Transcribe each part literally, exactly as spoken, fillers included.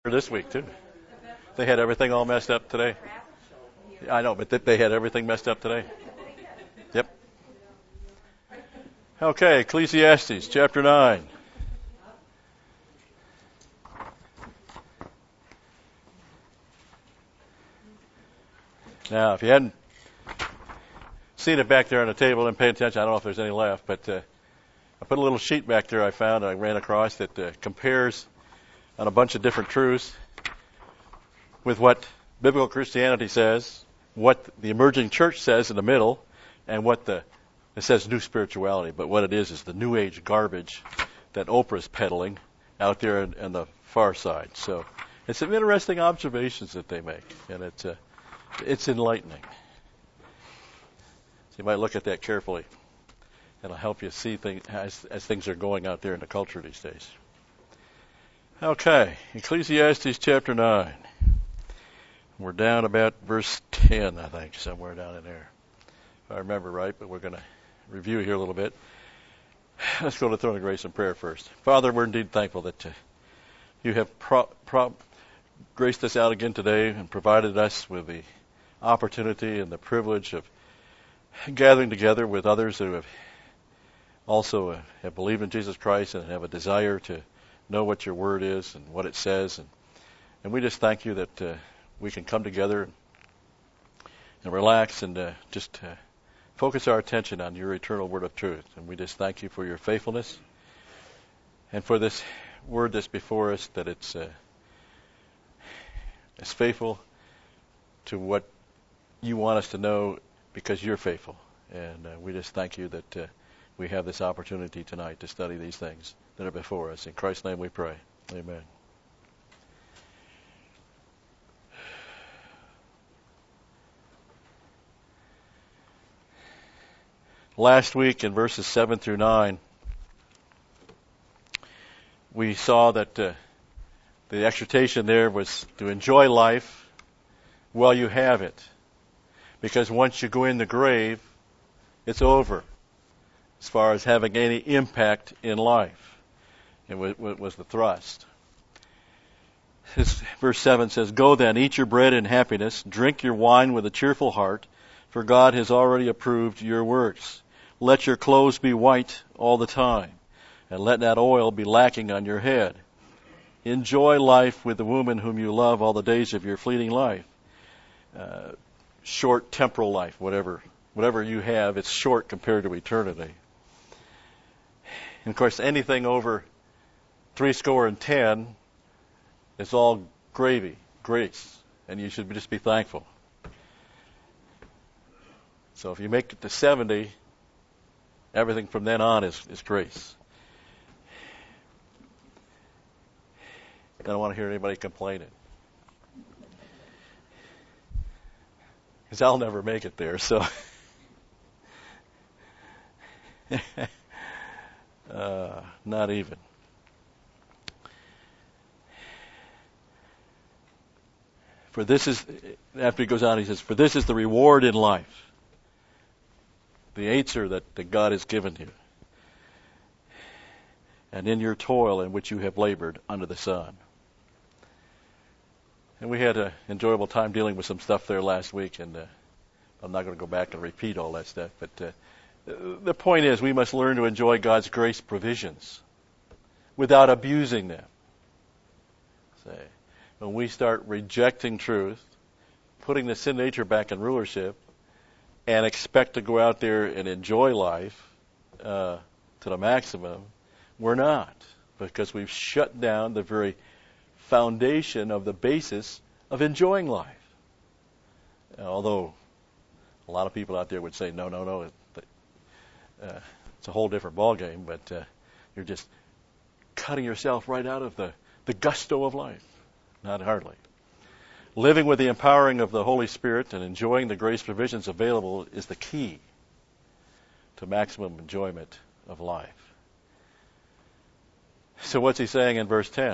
This week too. They had everything all messed up today. I know, but they had everything messed up today. Yep. Okay, Ecclesiastes chapter nine. Now, if you hadn't seen it back there on the table and paid attention, I don't know if there's any left, but uh, I put a little sheet back there I found I ran across that uh, compares on a bunch of different truths with what biblical Christianity says, what the emerging church says in the middle, and what the it says new spirituality, but what it is is the new age garbage that Oprah's peddling out there on, on the far side. So it's some interesting observations that they make, and it's uh, it's enlightening. So you might look at that carefully. It'll help you see things as, as things are going out there in the culture these days. Okay, Ecclesiastes chapter nine. We're down about verse ten, I think, somewhere down in there, if I remember right, but we're going to review here a little bit. Let's go to the throne of grace and prayer first. Father, we're indeed thankful that uh, you have pro- pro- graced us out again today and provided us with the opportunity and the privilege of gathering together with others who have also uh, have believed in Jesus Christ and have a desire to know what your word is and what it says. And, and we just thank you that uh, we can come together and relax and uh, just uh, focus our attention on your eternal word of truth. And we just thank you for your faithfulness and for this word that's before us, that it's uh, it's faithful to what you want us to know because you're faithful. And uh, we just thank you that uh, we have this opportunity tonight to study these things that are before us. In Christ's name we pray. Amen. Last week in verses seven through nine, we saw that uh, the exhortation there was to enjoy life while you have it. Because once you go in the grave, it's over as far as having any impact in life. It was, was the thrust. This, verse seven says, "Go then, eat your bread in happiness, drink your wine with a cheerful heart, for God has already approved your works. Let your clothes be white all the time, and let not oil be lacking on your head. Enjoy life with the woman whom you love all the days of your fleeting life." Uh, short temporal life, whatever whatever you have, it's short compared to eternity. And of course, anything over three score and ten, it's all gravy, grace, and you should just be thankful. So if you make it to seventy, everything from then on is, is grace. I don't want to hear anybody complaining, because I'll never make it there. So, uh, not even. For this is, after he goes on, he says, "For this is the reward in life, the answer that, that God has given you, and in your toil in which you have labored under the sun." And we had an enjoyable time dealing with some stuff there last week, and uh, I'm not going to go back and repeat all that stuff, but uh, the point is we must learn to enjoy God's grace provisions without abusing them. Say, when we start rejecting truth, putting the sin nature back in rulership, and expect to go out there and enjoy life uh, to the maximum, we're not, because we've shut down the very foundation of the basis of enjoying life. Although a lot of people out there would say, no, no, no, it, uh, it's a whole different ballgame, but uh, you're just cutting yourself right out of the, the gusto of life. Not hardly. Living with the empowering of the Holy Spirit and enjoying the grace provisions available is the key to maximum enjoyment of life. So what's he saying in verse ten?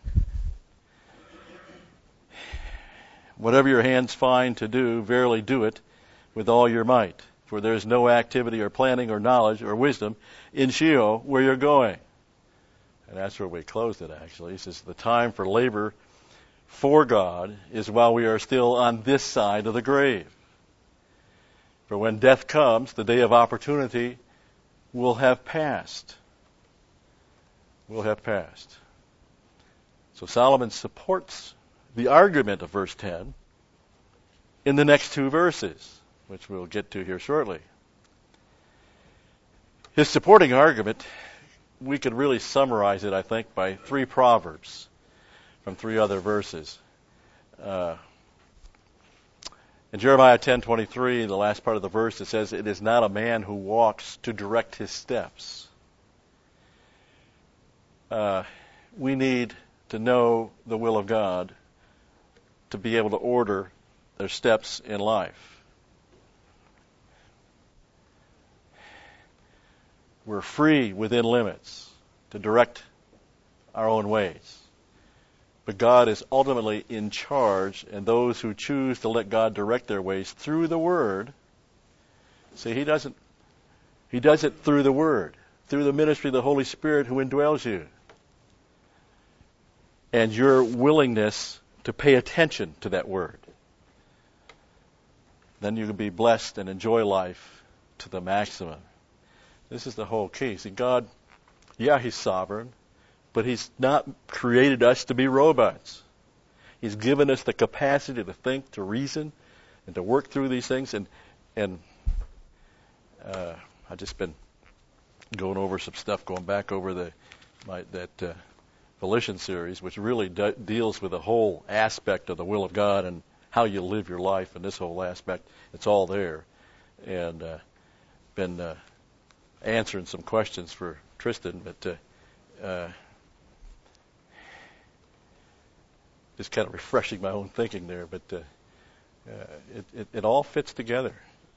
"Whatever your hands find to do, verily do it with all your might. For there is no activity or planning or knowledge or wisdom in Sheol where you're going." And that's where we closed it, actually. He says, "The time for labor for God is while we are still on this side of the grave. For when death comes, the day of opportunity will have passed. Will have passed. So Solomon supports the argument of verse ten in the next two verses, which we'll get to here shortly. His supporting argument, we could really summarize it, I think, by three proverbs from three other verses. Uh, in Jeremiah ten twenty-three, the last part of the verse, it says, "It is not a man who walks to direct his steps." Uh, we need to know the will of God to be able to order their steps in life. We're free within limits to direct our own ways. But God is ultimately in charge, and those who choose to let God direct their ways through the Word, see, He doesn't, He does it through the Word, through the ministry of the Holy Spirit who indwells you. And your willingness to pay attention to that Word. Then you can be blessed and enjoy life to the maximum. This is the whole key. See, God, yeah, He's sovereign, but He's not created us to be robots. He's given us the capacity to think, to reason, and to work through these things. And and uh, I've just been going over some stuff, going back over the my, that uh, Volition series, which really de- deals with the whole aspect of the will of God and how you live your life, and this whole aspect. It's all there. And uh, been uh, answering some questions for Tristan, but uh, uh, just kind of refreshing my own thinking there. But uh, uh, it, it, it all fits together.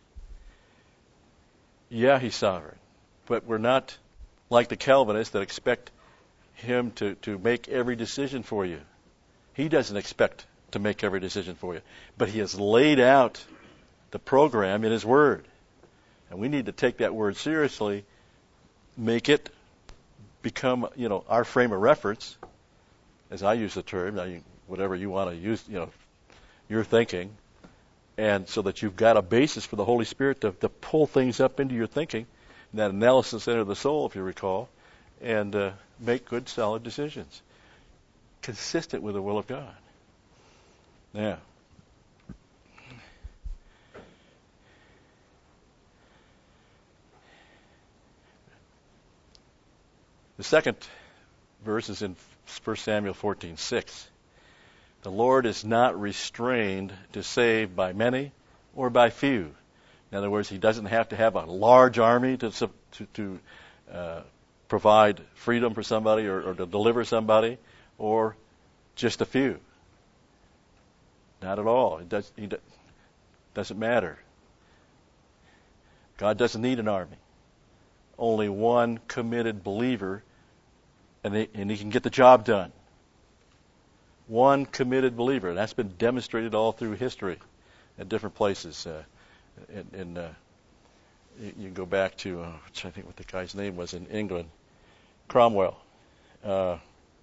Yeah, He's sovereign, but we're not like the Calvinists that expect Him to, to make every decision for you. He doesn't expect to make every decision for you, but He has laid out the program in His Word. And we need to take that Word seriously, make it become, you know, our frame of reference, as I use the term, now you, whatever you want to use, you know, your thinking, and so that you've got a basis for the Holy Spirit to, to pull things up into your thinking, and that analysis center of the soul, if you recall, and uh, make good, solid decisions, consistent with the will of God. Now, the second verse is in First Samuel fourteen six. The Lord is not restrained to save by many or by few. In other words, He doesn't have to have a large army to to, to uh, provide freedom for somebody or, or to deliver somebody, or just a few. Not at all. It does, he do, doesn't matter. God doesn't need an army. Only one committed believer, and, they, and he can get the job done. One committed believer. And that's been demonstrated all through history at different places. Uh, in, in, uh, you, you go back to, uh, which I think what the guy's name was in England, Cromwell. Uh,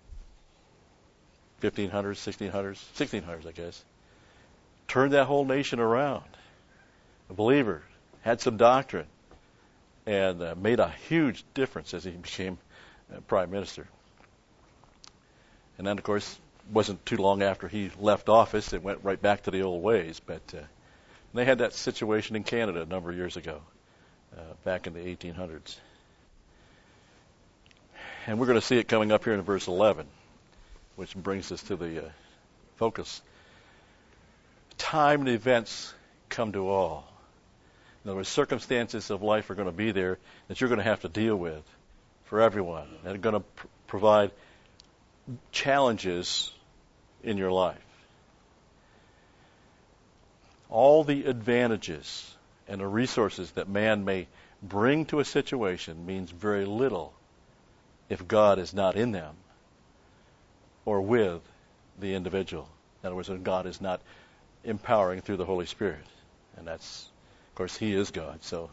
fifteen hundreds, sixteen hundreds, sixteen hundreds, I guess. Turned that whole nation around. A believer, had some doctrine, and uh, made a huge difference as he became uh, prime minister. And then, of course, wasn't too long after he left office, it went right back to the old ways. But uh, they had that situation in Canada a number of years ago, uh, back in the eighteen hundreds. And we're going to see it coming up here in verse eleven, which brings us to the uh, focus. Time and events come to all. In other words, circumstances of life are going to be there that you're going to have to deal with for everyone. And are going to pr- provide challenges in your life. All the advantages and the resources that man may bring to a situation means very little if God is not in them or with the individual. In other words, if God is not empowering through the Holy Spirit. And that's, of course, He is God, so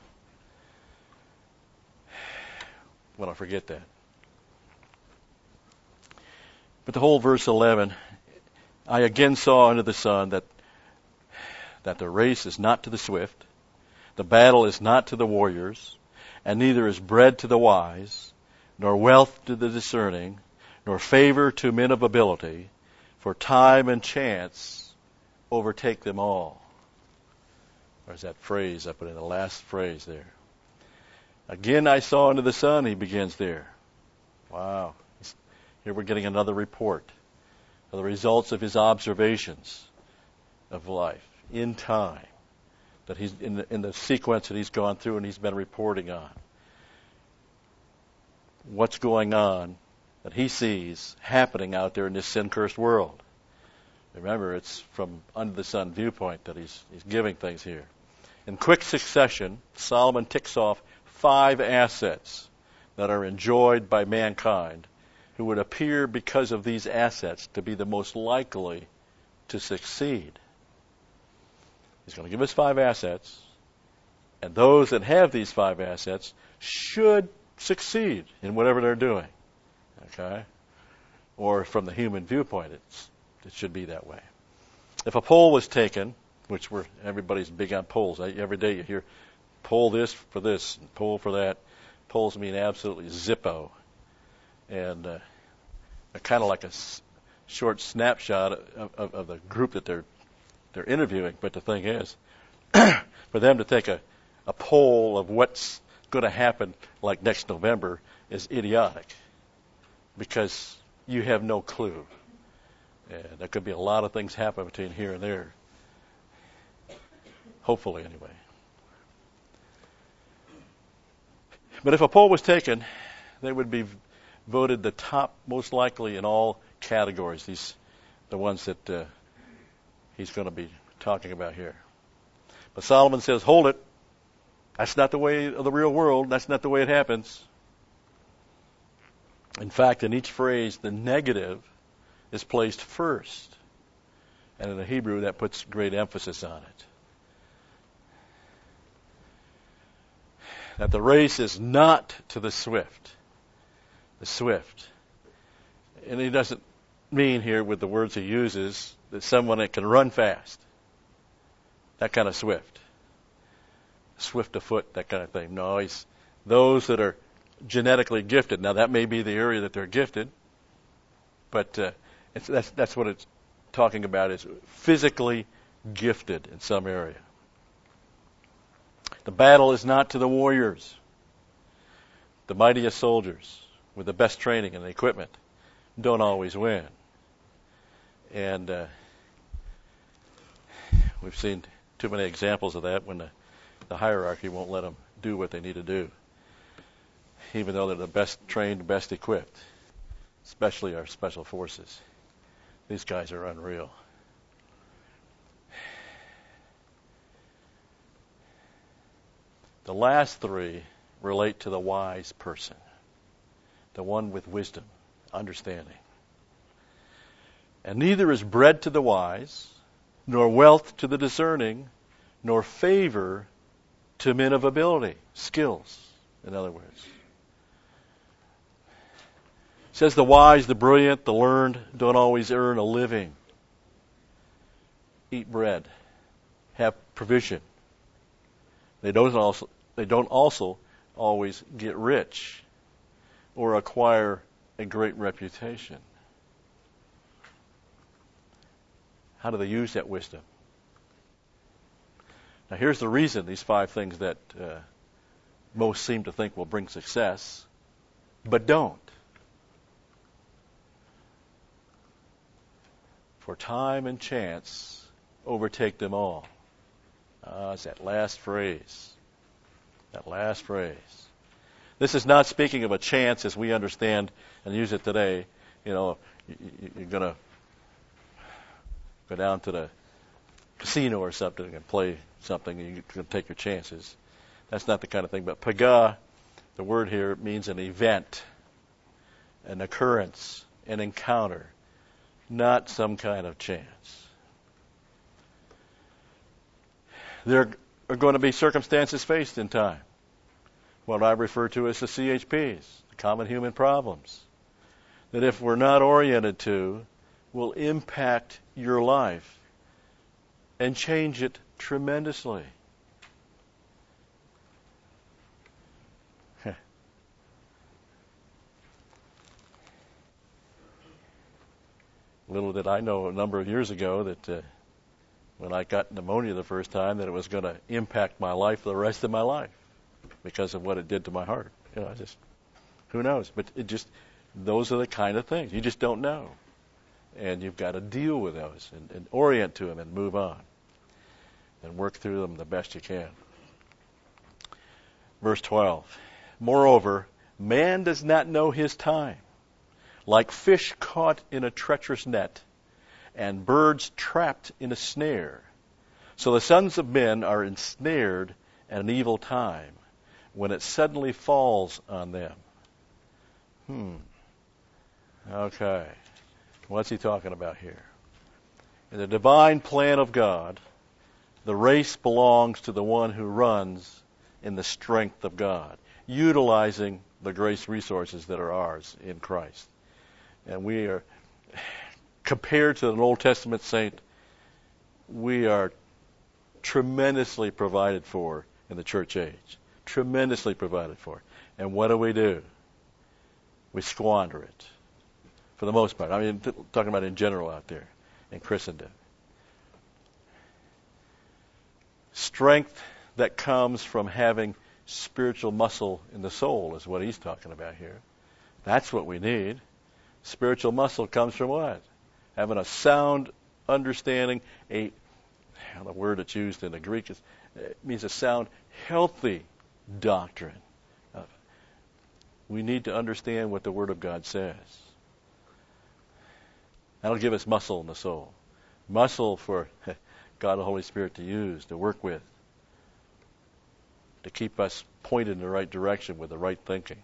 we don't forget that. But the whole verse eleven I again saw under the sun that that the race is not to the swift, the battle is not to the warriors, and neither is bread to the wise, nor wealth to the discerning, nor favor to men of ability, for time and chance overtake them all. There's that phrase I put in the last phrase there. Again I saw under the sun, he begins there. Wow. Here we're getting another report of the results of his observations of life in time, that he's in the, in the sequence that he's gone through and he's been reporting on. What's going on that he sees happening out there in this sin-cursed world. Remember, it's from under the sun viewpoint that he's, he's giving things here. In quick succession, Solomon ticks off five assets that are enjoyed by mankind who would appear because of these assets to be the most likely to succeed. He's going to give us five assets, and those that have these five assets should succeed in whatever they're doing. Okay? Or from the human viewpoint, it's, it should be that way. If a poll was taken, which we're, everybody's big on polls. Every day you hear, poll this for this, and poll for that. Polls mean absolutely zippo. And uh, kind of like a s- short snapshot of, of, of the group that they're they're interviewing. But the thing is, for them to take a, a poll of what's going to happen like next November is idiotic, because you have no clue. And there could be a lot of things happen between here and there. Hopefully, anyway. But if a poll was taken, they would be voted the top most likely in all categories. These, the ones that uh, he's going to be talking about here. But Solomon says, hold it. That's not the way of the real world. That's not the way it happens. In fact, in each phrase, the negative is placed first. And in the Hebrew, that puts great emphasis on it. That the race is not to the swift. The swift. And he doesn't mean here with the words he uses that someone that can run fast. That kind of swift. Swift of foot, that kind of thing. No, he's those that are genetically gifted. Now, that may be the area that they're gifted, but uh, it's, that's, that's what it's talking about, is physically gifted in some area. The battle is not to the warriors. The mightiest soldiers with the best training and equipment don't always win. And uh, we've seen too many examples of that when the, the hierarchy won't let them do what they need to do, even though they're the best trained, best equipped, especially our special forces. These guys are unreal. The last three relate to the wise person, the one with wisdom, understanding. And neither is bread to the wise, nor wealth to the discerning, nor favor to men of ability, skills, in other words. It says the wise, the brilliant, the learned don't always earn a living. Eat bread. Have provision. They don't also they don't also always get rich or acquire a great reputation. How do they use that wisdom? Now here's the reason these five things that uh, most seem to think will bring success, but don't. For time and chance overtake them all. Ah, it's that last phrase. That last phrase. This is not speaking of a chance as we understand and use it today. You know, you're going to go down to the casino or something and play something, and you're going to take your chances. That's not the kind of thing. But pagah, the word here, means an event, an occurrence, an encounter, not some kind of chance. There are going to be circumstances faced in time, what I refer to as the C H Ps, the common human problems, that if we're not oriented to, will impact your life and change it tremendously. Little did I know a number of years ago that uh, when I got pneumonia the first time, that it was going to impact my life for the rest of my life because of what it did to my heart. You know, I just, who knows? But it just, those are the kind of things. You just don't know. And you've got to deal with those and, and orient to them and move on and work through them the best you can. Verse twelve, moreover, man does not know his time. Like fish caught in a treacherous net, and birds trapped in a snare. So the sons of men are ensnared at an evil time, when it suddenly falls on them. Hmm. Okay. What's he talking about here? In the divine plan of God, the race belongs to the one who runs in the strength of God, utilizing the grace resources that are ours in Christ. And we are, compared to an Old Testament saint, we are tremendously provided for in the church age. Tremendously provided for. And what do we do? We squander it. For the most part. I mean, t- talking about in general out there, in Christendom. Strength that comes from having spiritual muscle in the soul is what he's talking about here. That's what we need. Spiritual muscle comes from what? Having a sound understanding, a the word that's used in the Greek is, it means a sound, healthy doctrine. Uh, we need to understand what the Word of God says. That'll give us muscle in the soul. Muscle for God the Holy Spirit to use, to work with, to keep us pointed in the right direction with the right thinking.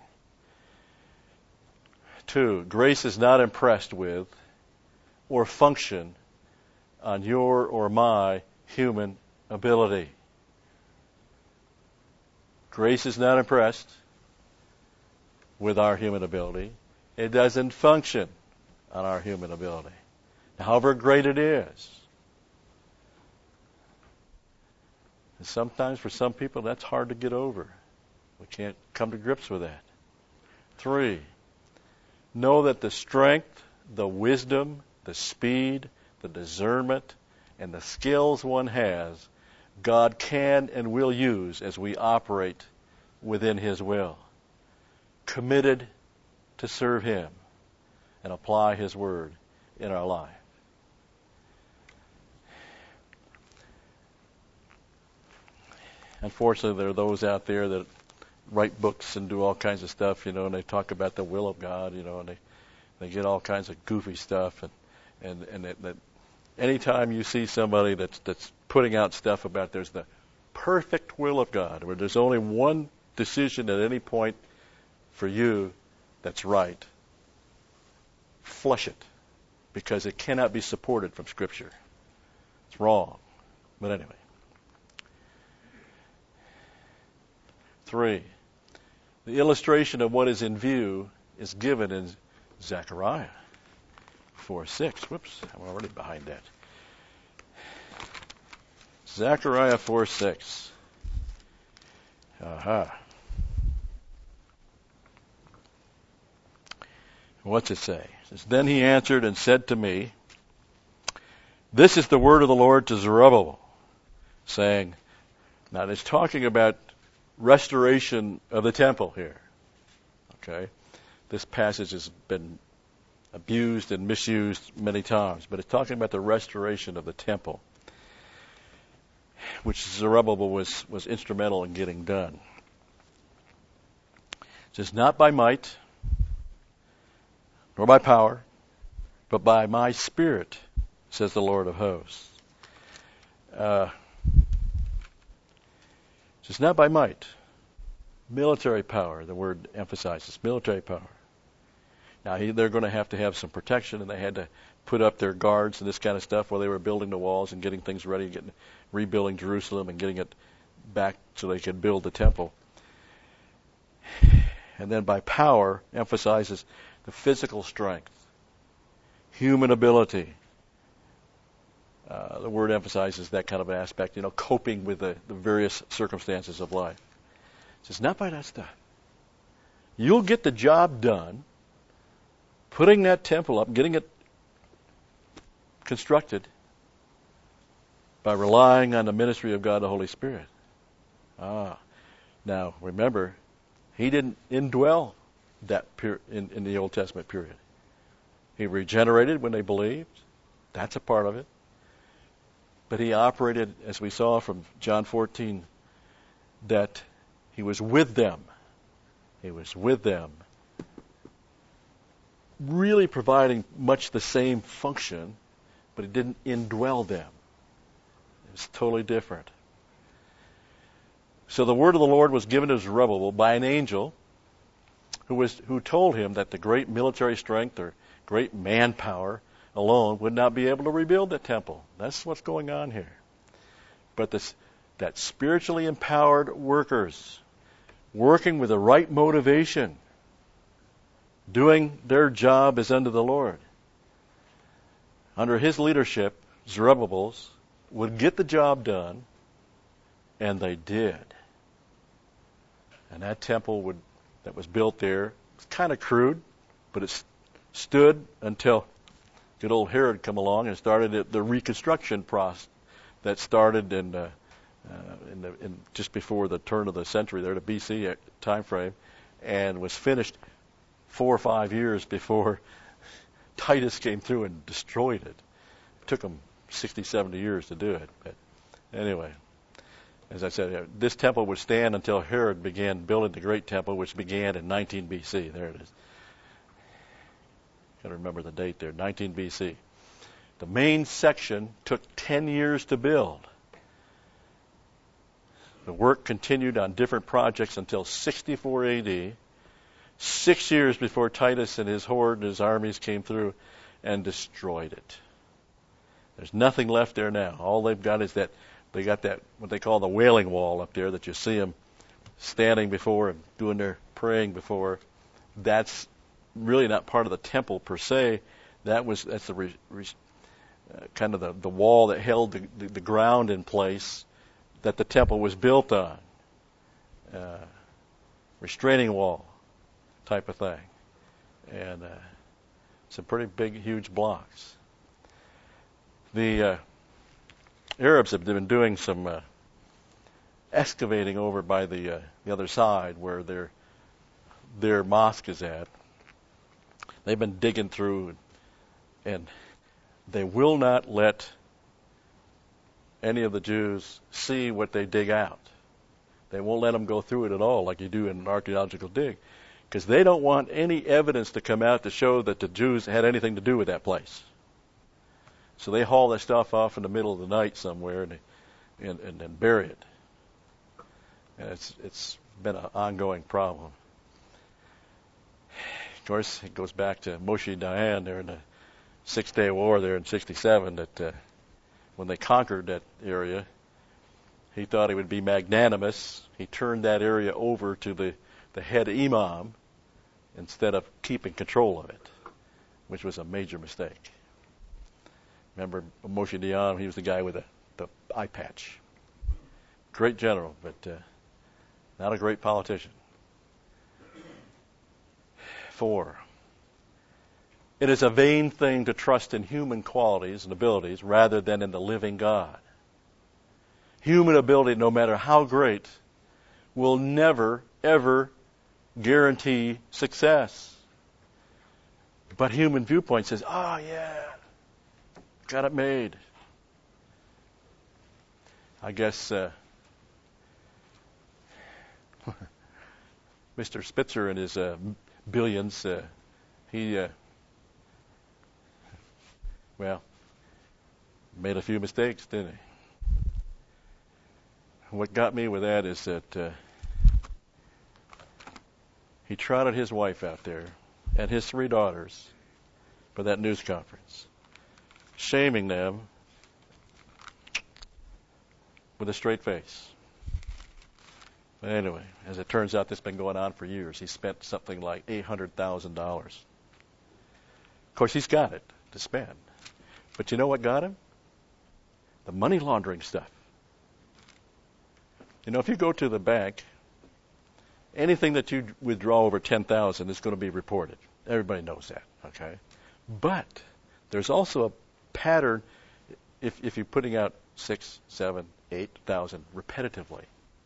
Two, grace is not impressed with or function on your or my human ability. Grace is not impressed with our human ability. It doesn't function on our human ability, however great it is. And sometimes for some people that's hard to get over. We can't come to grips with that. Three, know that the strength, the wisdom, the speed, the discernment, and the skills one has, God can and will use as we operate within His will. Committed to serve Him and apply His Word in our life. Unfortunately, there are those out there that write books and do all kinds of stuff, you know, and they talk about the will of God, you know, and they, they get all kinds of goofy stuff. And and and that, that anytime you see somebody that's that's putting out stuff about there's the perfect will of God, where there's only one decision at any point for you that's right, flush it, because it cannot be supported from Scripture. It's wrong. But anyway. Three, the illustration of what is in view is given in Zechariah four six. Whoops, I'm already behind that. Zechariah four six. Aha. What's it say? It says, then he answered and said to me, this is the word of the Lord to Zerubbabel, saying, now it's talking about restoration of the temple here. Okay? This passage has been abused and misused many times, but it's talking about the restoration of the temple, which Zerubbabel was, was instrumental in getting done. It says, not by might, nor by power, but by my Spirit, says the Lord of hosts. Uh, It's not by might. Military power, the word emphasizes military power. Now, he, they're going to have to have some protection, and they had to put up their guards and this kind of stuff while they were building the walls and getting things ready, getting, rebuilding Jerusalem and getting it back so they could build the temple. And then by power emphasizes the physical strength human ability. Uh, the word emphasizes that kind of aspect, you know, coping with the, the various circumstances of life. It says, not by that stuff. You'll get the job done, putting that temple up, getting it constructed, by relying on the ministry of God the Holy Spirit. Ah, now remember, He didn't indwell that per- in, in the Old Testament period. He regenerated when they believed. That's a part of it. But He operated, as we saw from John fourteen, that He was with them. He was with them, really providing much the same function, but He didn't indwell them. It's totally different. So the word of the Lord was given to Zerubbabel by an angel who was who told him that the great military strength or great manpower alone would not be able to rebuild the temple. That's what's going on here. But this, that spiritually empowered workers, working with the right motivation, doing their job as unto the Lord, under His leadership, Zerubbabel's, would get the job done, and they did. And that temple would that was built there, it's kind of crude, but it stood until good old Herod come along and started it, the reconstruction process that started in, uh, uh, in, the, in just before the turn of the century, there, the B C time frame, and was finished four or five years before Titus came through and destroyed it. It took them sixty, seventy years to do it. But anyway, as I said, this temple would stand until Herod began building the great temple, which began in nineteen B C. There it is. Got to remember the date there, nineteen B C. The main section took ten years to build. The work continued on different projects until sixty-four A D, six years before Titus and his horde and his armies came through and destroyed it. There's nothing left there now. All they've got is that they got that what they call the Wailing Wall up there that you see them standing before and doing their praying before. That's really not part of the temple per se. That was that's the re, re, uh, kind of the, the wall that held the, the, the ground in place that the temple was built on. Uh, restraining wall type of thing, and uh, some pretty big, huge blocks. The uh, Arabs have been doing some uh, excavating over by the uh, the other side where their their mosque is at. They've been digging through, and, and they will not let any of the Jews see what they dig out. They won't let them go through it at all, like you do in an archaeological dig, because they don't want any evidence to come out to show that the Jews had anything to do with that place. So they haul that stuff off in the middle of the night somewhere and and, and, and bury it. And it's it's been an ongoing problem. Of course, it goes back to Moshe Dayan there in the Six Day War there in sixty-seven, that uh, when they conquered that area, he thought he would be magnanimous. He turned that area over to the, the head imam instead of keeping control of it, which was a major mistake. Remember Moshe Dayan, he was the guy with the, the eye patch. Great general, but uh, not a great politician. Four, it is a vain thing to trust in human qualities and abilities rather than in the living God. Human ability, no matter how great, will never, ever guarantee success. But human viewpoint says, oh yeah, got it made. I guess uh, Mister Spitzer and his uh, billions, uh, he, uh, well, made a few mistakes, didn't he? What got me with that is that uh, he trotted his wife out there and his three daughters for that news conference, shaming them with a straight face. But anyway, as it turns out, this has been going on for years. He spent something like eight hundred thousand dollars. Of course, he's got it. to spend. But you know what got him? The money laundering stuff. You know, if you go to the bank, anything that you withdraw over ten thousand dollars is going to be reported. Everybody knows that, okay? But there's also a pattern if if you're putting out six, seven, eight thousand repetitively.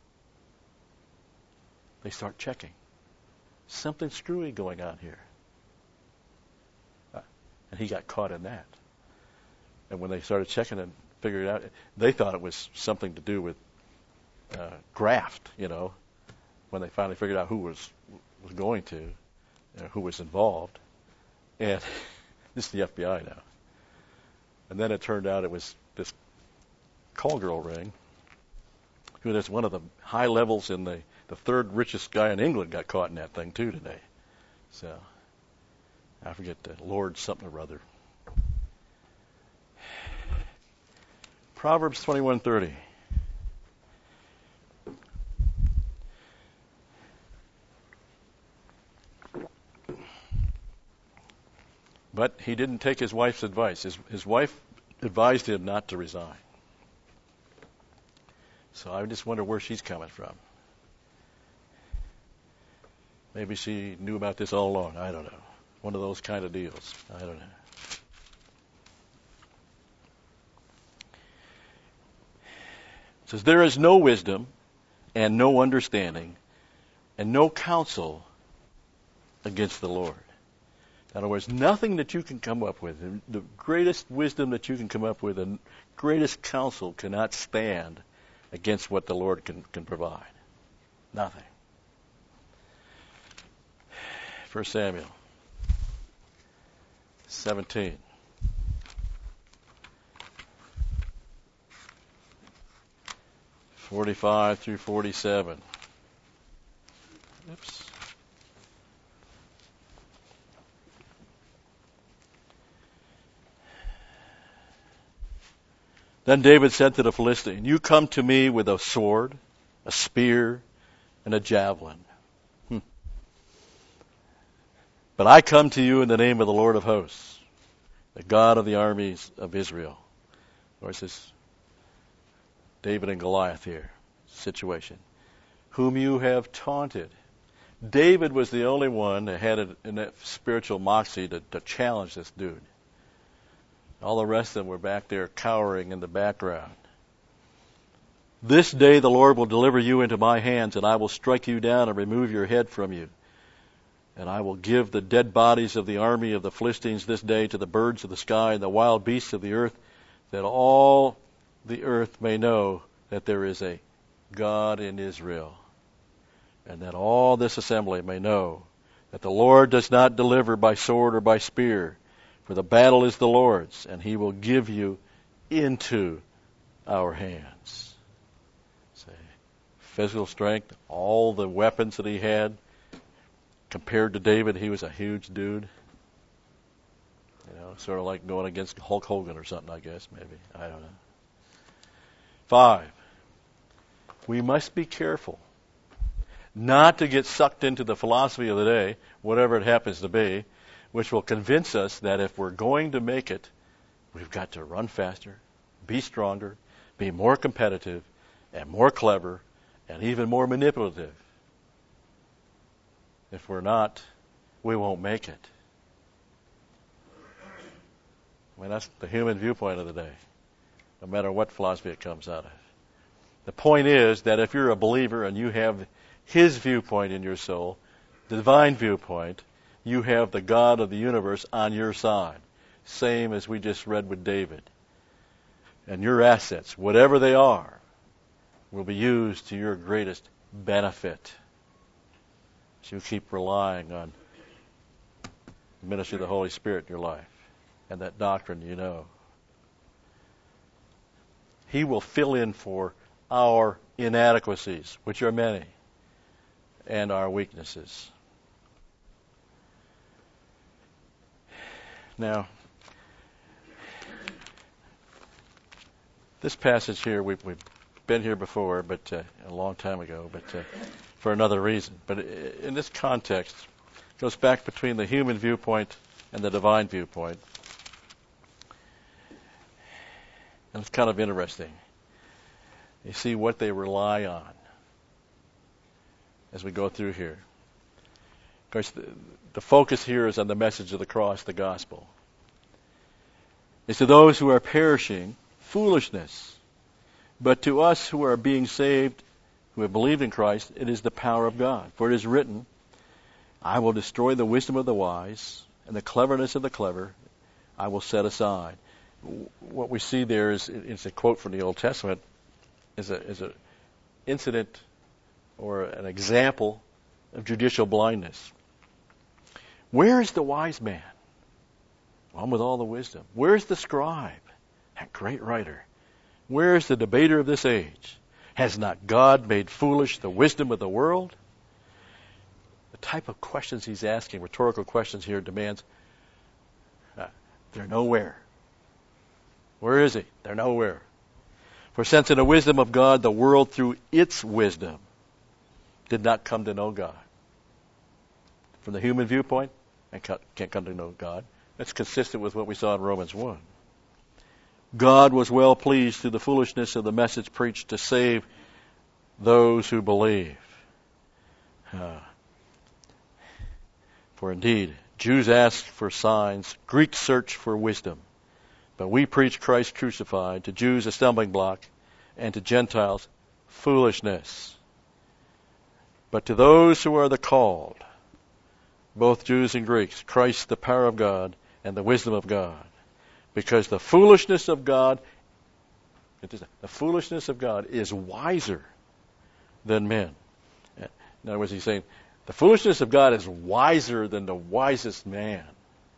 They start checking. Something screwy going on here. Uh, and he got caught in that. And when they started checking and figured it out, they thought it was something to do with uh, graft, you know, when they finally figured out who was was going to, you know, who was involved. And this is the F B I now. And then it turned out it was this call girl ring, who is one of the high levels in the, the third richest guy in England got caught in that thing too today. So, I forget the Lord something or other. Proverbs twenty-one thirty. But he didn't take his wife's advice. His, his wife advised him not to resign. So I just wonder where she's coming from. Maybe she knew about this all along. I don't know. One of those kind of deals. I don't know. It says, there is no wisdom and no understanding and no counsel against the Lord. In other words, nothing that you can come up with, the greatest wisdom that you can come up with, and greatest counsel cannot stand against what the Lord can, can provide. Nothing. First Samuel seventeen. forty-five through forty-seven. Oops. Then David said to the Philistine, you come to me with a sword, a spear, and a javelin. Hmm. But I come to you in the name of the Lord of hosts, the God of the armies of Israel. Or is this David and Goliath here situation? Whom you have taunted. David was the only one that had a, in that spiritual moxie to, to challenge this dude. All the rest of them were back there cowering in the background. This day the Lord will deliver you into my hands, and I will strike you down and remove your head from you. And I will give the dead bodies of the army of the Philistines this day to the birds of the sky and the wild beasts of the earth, that all the earth may know that there is a God in Israel, and that all this assembly may know that the Lord does not deliver by sword or by spear, for the battle is the Lord's, and he will give you into our hands. Say, physical strength, all the weapons that he had. Compared to David, he was a huge dude. You know, sort of like going against Hulk Hogan or something, I guess, maybe. I don't know. Five, we must be careful not to get sucked into the philosophy of the day, whatever it happens to be, which will convince us that if we're going to make it, we've got to run faster, be stronger, be more competitive, and more clever, and even more manipulative. If we're not, we won't make it. I mean, that's the human viewpoint of the day, no matter what philosophy it comes out of. The point is that if you're a believer and you have his viewpoint in your soul, the divine viewpoint, you have the God of the universe on your side. Same as we just read with David. And your assets, whatever they are, will be used to your greatest benefit. So you keep relying on the ministry of the Holy Spirit in your life and that doctrine you know. He will fill in for our inadequacies, which are many, and our weaknesses. Now, this passage here, we've, we've been here before, but uh, a long time ago, but uh, for another reason. But in this context, it goes back between the human viewpoint and the divine viewpoint. And it's kind of interesting. You see what they rely on as we go through here. Of course, the, the focus here is on the message of the cross, the gospel. It's to those who are perishing, foolishness. But to us who are being saved, who have believed in Christ, it is the power of God. For it is written, I will destroy the wisdom of the wise, and the cleverness of the clever I will set aside. What we see there is, it's a quote from the Old Testament, is a is a incident or an example of judicial blindness. Where is the wise man? One with all the wisdom. Where is the scribe, that great writer? Where is the debater of this age? Has not God made foolish the wisdom of the world? The type of questions he's asking, rhetorical questions here, demands, uh, they're nowhere. Where is he? They're nowhere. For since in the wisdom of God, the world through its wisdom did not come to know God. From the human viewpoint, and can't come to know God. That's consistent with what we saw in Romans one. God was well pleased through the foolishness of the message preached to save those who believe. Uh, for indeed, Jews ask for signs, Greeks search for wisdom. But we preach Christ crucified, to Jews a stumbling block, and to Gentiles foolishness. But to those who are the called, both Jews and Greeks, Christ the power of God and the wisdom of God. Because the foolishness of God, the foolishness of God is wiser than men. In other words, he's saying, the foolishness of God is wiser than the wisest man.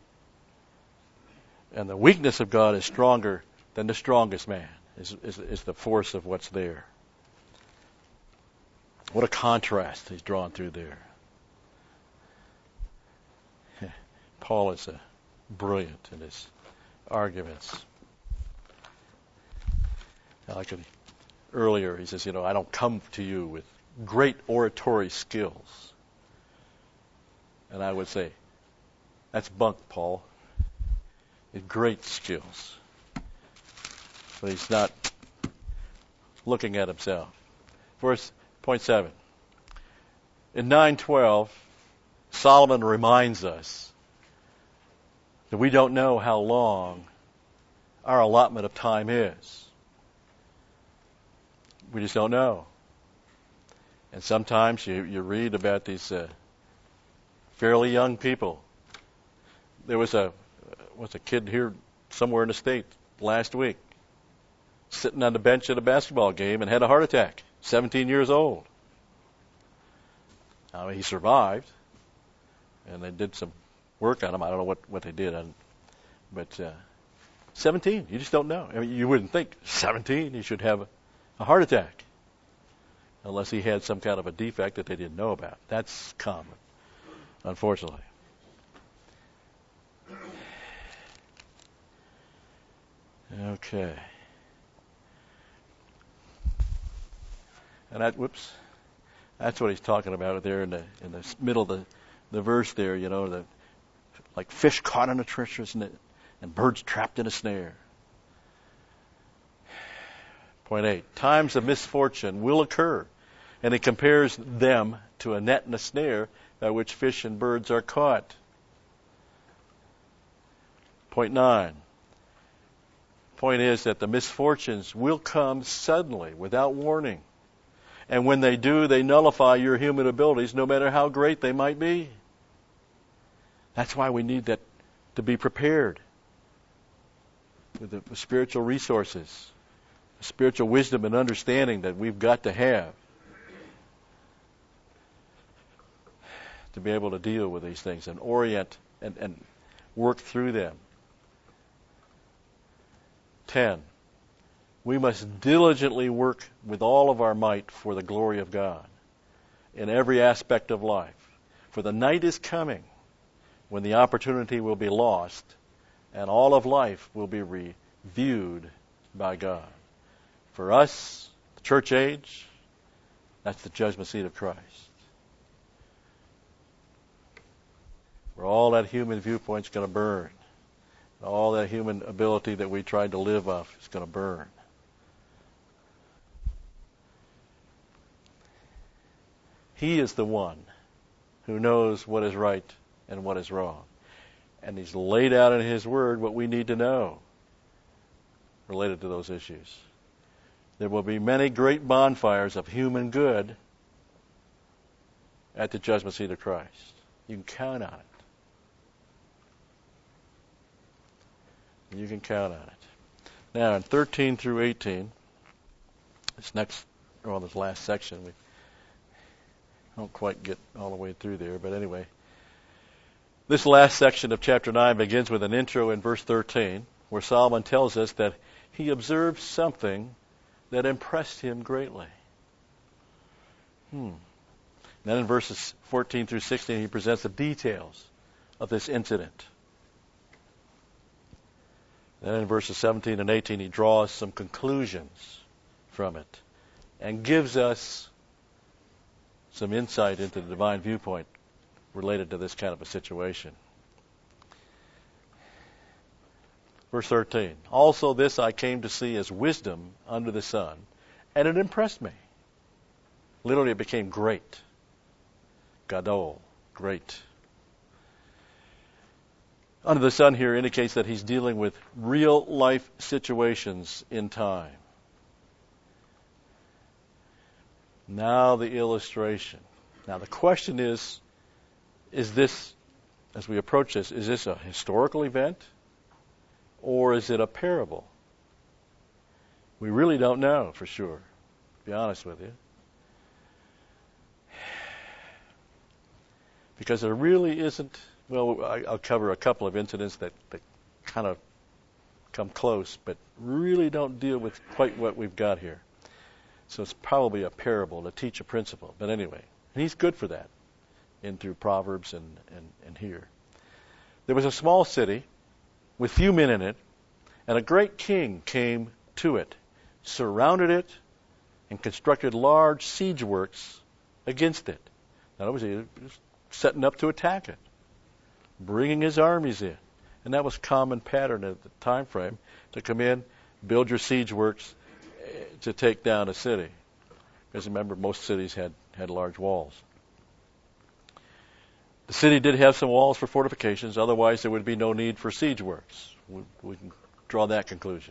And the weakness of God is stronger than the strongest man, is, is, is the force of what's there. What a contrast he's drawn through there. Paul is uh, brilliant in his arguments. Like earlier, he says, you know, I don't come to you with great oratory skills. And I would say, that's bunk, Paul. Great skills. But he's not looking at himself. Verse point seven. In nine twelve, Solomon reminds us that we don't know how long our allotment of time is. We just don't know. And sometimes you, you read about these uh, fairly young people. There was a was a kid here somewhere in the state last week sitting on the bench at a basketball game and had a heart attack, seventeen years old. I mean, he survived, and they did some work on him. I don't know what, what they did, on, but uh, seventeen, you just don't know. I mean, you wouldn't think seventeen he should have a, a heart attack unless he had some kind of a defect that they didn't know about. That's common, unfortunately. Okay. And that, whoops, that's what he's talking about there in the in the middle of the, the verse there, you know, the like fish caught in a treacherous net and birds trapped in a snare. Point eight, times of misfortune will occur, and he compares them to a net and a snare by which fish and birds are caught. Point nine, point is that the misfortunes will come suddenly, without warning. And when they do, they nullify your human abilities, no matter how great they might be. That's why we need that to be prepared with the spiritual resources, the spiritual wisdom and understanding that we've got to have to be able to deal with these things and orient and, and work through them. Ten, we must diligently work with all of our might for the glory of God in every aspect of life. For the night is coming when the opportunity will be lost and all of life will be reviewed by God. For us, the church age, that's the judgment seat of Christ. Where all that human viewpoint's going to burn All that human ability that we tried to live off is going to burn. He is the one who knows what is right and what is wrong. And He's laid out in His Word what we need to know related to those issues. There will be many great bonfires of human good at the judgment seat of Christ. You can count on it. You can count on it. Now, in thirteen through eighteen, this next, or this last section, we don't quite get all the way through there, but anyway. This last section of chapter nine begins with an intro in verse thirteen, where Solomon tells us that he observed something that impressed him greatly. Hmm. Then in verses fourteen through sixteen, he presents the details of this incident. Then in verses seventeen and eighteen, he draws some conclusions from it and gives us some insight into the divine viewpoint related to this kind of a situation. Verse thirteen, also this I came to see as wisdom under the sun, and it impressed me. Literally it became great. Gadol, great. Under the sun here indicates that he's dealing with real life situations in time. Now the illustration. Now the question is, is this, as we approach this, is this a historical event or is it a parable? We really don't know for sure, to be honest with you. Because there really isn't, well, I, I'll cover a couple of incidents that, that kind of come close, but really don't deal with quite what we've got here. So it's probably a parable to teach a principle. But anyway, and he's good for that in through Proverbs and, and, and here. There was a small city with few men in it, and a great king came to it, surrounded it, and constructed large siege works against it. Now, was he was setting up to attack it, bringing his armies in. And that was common pattern at the time frame, to come in, build your siege works to take down a city. Because remember, most cities had, had large walls. The city did have some walls for fortifications, otherwise there would be no need for siege works. We, we can draw that conclusion.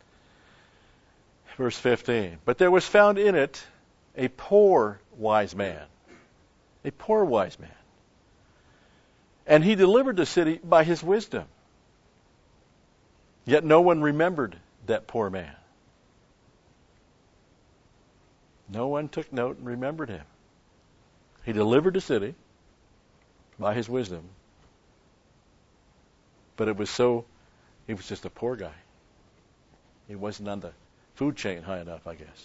Verse fifteen, but there was found in it a poor wise man. A poor wise man. And he delivered the city by his wisdom. Yet no one remembered that poor man. No one took note and remembered him. He delivered the city by his wisdom. But it was so, he was just a poor guy. He wasn't on the food chain high enough, I guess.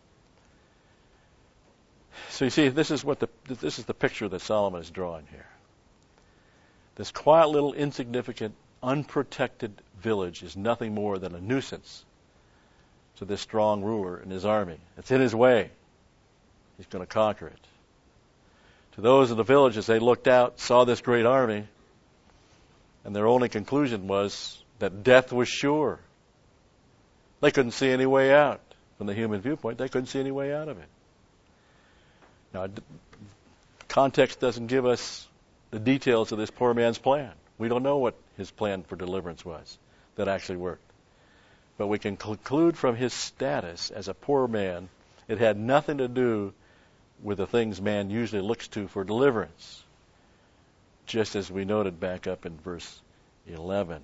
So you see, this is what the this is the picture that Solomon is drawing here. This quiet little insignificant, unprotected village is nothing more than a nuisance to this strong ruler and his army. It's in his way. He's going to conquer it. To those in the village, as they looked out, saw this great army, and their only conclusion was that death was sure. They couldn't see any way out. From the human viewpoint, they couldn't see any way out of it. Now, context doesn't give us the details of this poor man's plan. We don't know what his plan for deliverance was that actually worked. But we can conclude from his status as a poor man, it had nothing to do with the things man usually looks to for deliverance. Just as we noted back up in verse eleven.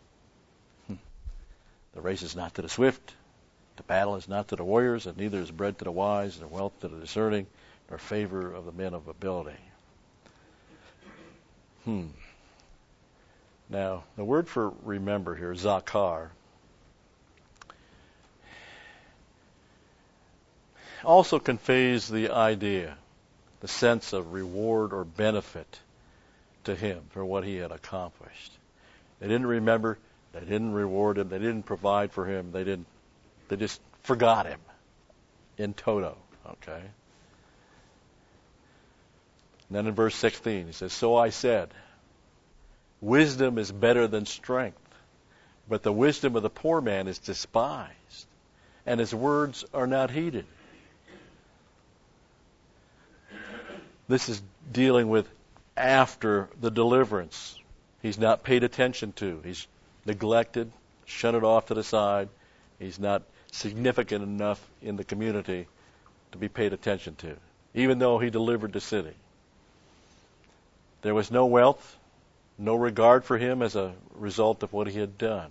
The race is not to the swift, the battle is not to the warriors, and neither is bread to the wise, nor wealth to the discerning, nor favor of the men of ability. Hmm. Now, the word for remember here, zakar, also conveys the idea, the sense of reward or benefit to him for what he had accomplished. They didn't remember, they didn't reward him, they didn't provide for him, they didn't, they just forgot him in toto, okay? And then in verse sixteen, he says, so I said, wisdom is better than strength, but the wisdom of the poor man is despised, and his words are not heeded. This is dealing with after the deliverance. He's not paid attention to. He's neglected, shunted off to the side. He's not significant enough in the community to be paid attention to, even though he delivered the city. There was no wealth, no regard for him as a result of what he had done.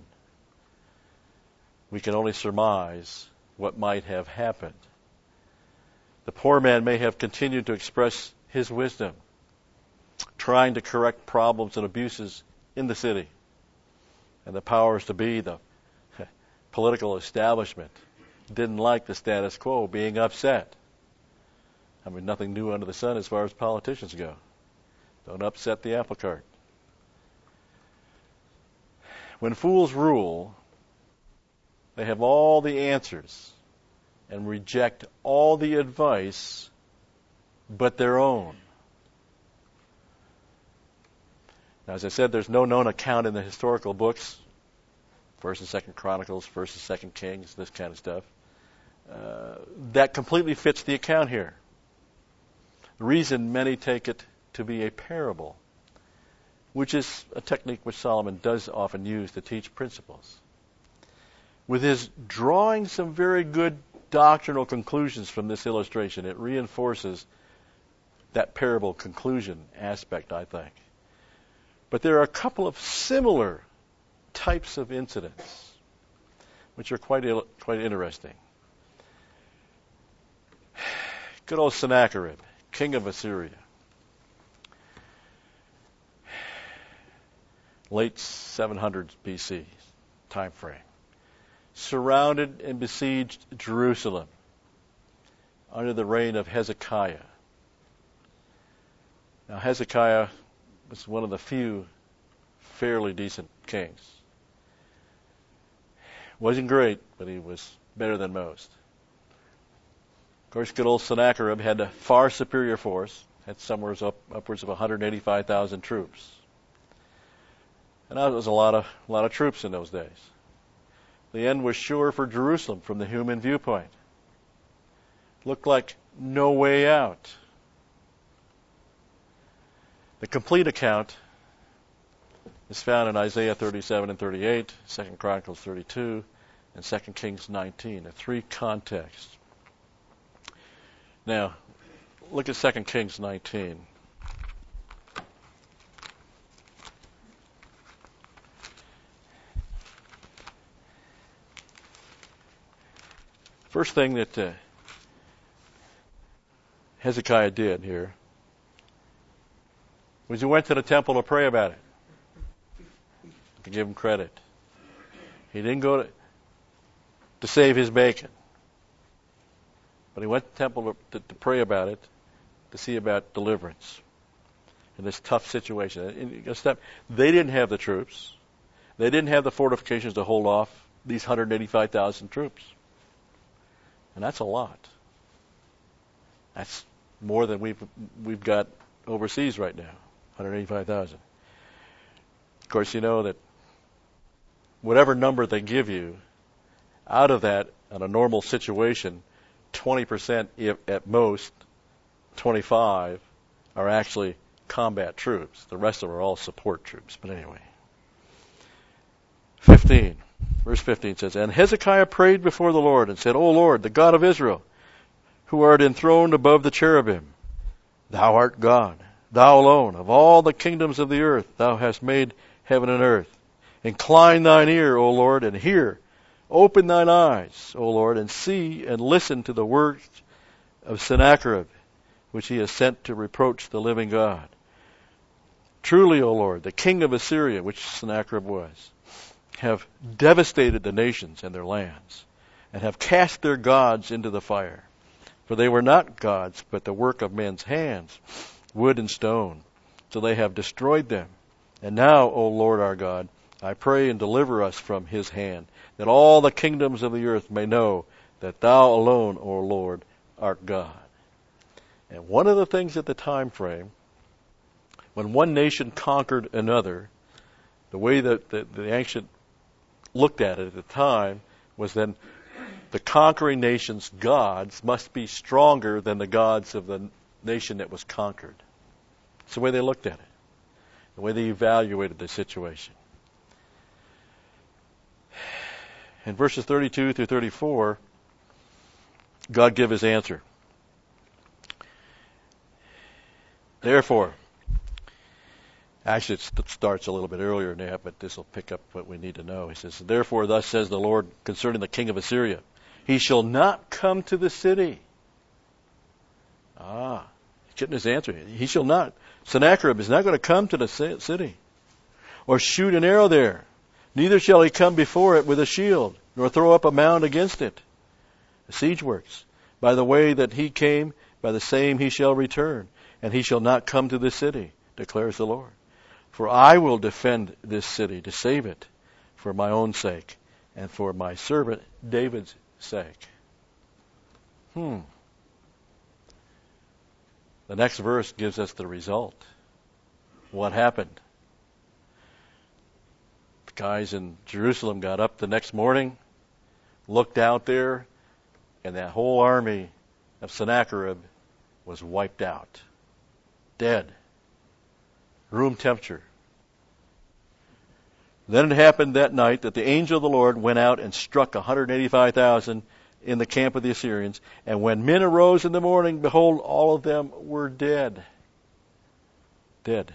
We can only surmise what might have happened. The poor man may have continued to express his wisdom, trying to correct problems and abuses in the city. And the powers to be, the political establishment, didn't like the status quo, being upset. I mean, nothing new under the sun as far as politicians go. Don't upset the apple cart. When fools rule, they have all the answers and reject all the advice but their own. Now, as I said, there's no known account in the historical books, First and Second Chronicles, First and Second Kings, this kind of stuff, uh, that completely fits the account here. The reason many take it to be a parable, which is a technique which Solomon does often use to teach principles. With his drawing some very good doctrinal conclusions from this illustration, it reinforces that parable conclusion aspect, I think. But there are a couple of similar types of incidents which are quite il- quite interesting. Good old Sennacherib, king of Assyria. Late seven hundreds B C time frame. Surrounded and besieged Jerusalem under the reign of Hezekiah. Now, Hezekiah was one of the few fairly decent kings. Wasn't great, but he was better than most. Of course, good old Sennacherib had a far superior force, had somewhere up, upwards of one hundred eighty-five thousand troops. And that was a lot of a lot of troops in those days. The end was sure for Jerusalem from the human viewpoint. Looked like no way out. The complete account is found in Isaiah thirty-seven and thirty-eight, Second Chronicles thirty-two, and Second Kings nineteen, the three contexts. Now, look at Second Kings nineteen. First thing that uh, Hezekiah did here was he went to the temple to pray about it, to give him credit. He didn't go to, to save his bacon, but he went to the temple to, to, to pray about it, to see about deliverance in this tough situation. And they didn't have the troops. They didn't have the fortifications to hold off these one hundred eighty-five thousand troops. And that's a lot. That's more than we've we've got overseas right now, one hundred eighty-five thousand. Of course, you know that whatever number they give you, out of that, in a normal situation, twenty percent if, at most, twenty-five are actually combat troops. The rest of them are all support troops. But anyway. fifteen. Verse fifteen says, And Hezekiah prayed before the Lord and said, O Lord, the God of Israel, who art enthroned above the cherubim, thou art God, thou alone, of all the kingdoms of the earth, thou hast made heaven and earth. Incline thine ear, O Lord, and hear. Open thine eyes, O Lord, and see and listen to the words of Sennacherib, which he has sent to reproach the living God. Truly, O Lord, the king of Assyria, which Sennacherib was, have devastated the nations and their lands, and have cast their gods into the fire. For they were not gods, but the work of men's hands, wood and stone. So they have destroyed them. And now, O Lord our God, I pray and deliver us from his hand, that all the kingdoms of the earth may know that thou alone, O Lord, art God. And one of the things at the time frame, when one nation conquered another, the way that the, the ancient looked at it at the time was then the conquering nation's gods must be stronger than the gods of the nation that was conquered. It's the way they looked at it, the way they evaluated the situation. In verses thirty-two through thirty-four, God gave his answer. Therefore, actually it starts a little bit earlier than that, but this will pick up what we need to know. He says, therefore thus says the Lord concerning the king of Assyria, he shall not come to the city. Ah, he's getting his answer. He shall not. Sennacherib is not going to come to the city or shoot an arrow there. Neither shall he come before it with a shield, nor throw up a mound against it. The siege works. By the way that he came, by the same he shall return, and he shall not come to this city, declares the Lord. For I will defend this city to save it for my own sake and for my servant David's sake. Hmm. The next verse gives us the result. What happened? The guys in Jerusalem got up the next morning, looked out there, and that whole army of Sennacherib was wiped out. Dead. Room temperature. Then it happened that night that the angel of the Lord went out and struck one hundred eighty-five thousand in the camp of the Assyrians. And when men arose in the morning, behold, all of them were dead. Dead.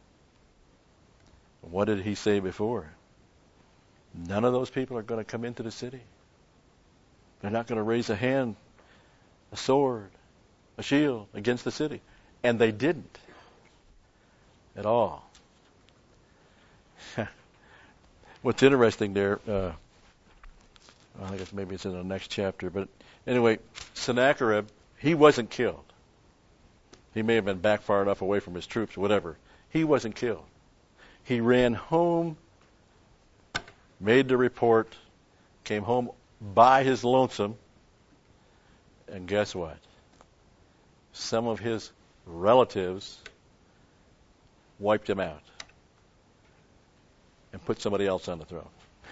What did he say before? None of those people are going to come into the city. They're not going to raise a hand, a sword, a shield against the city. And they didn't at all. What's interesting there, uh, I think it's, maybe it's in the next chapter, but anyway, Sennacherib, he wasn't killed. He may have been back far enough away from his troops, whatever. He wasn't killed. He ran home, made the report, came home by his lonesome, and guess what? Some of his relatives wiped him out and put somebody else on the throne.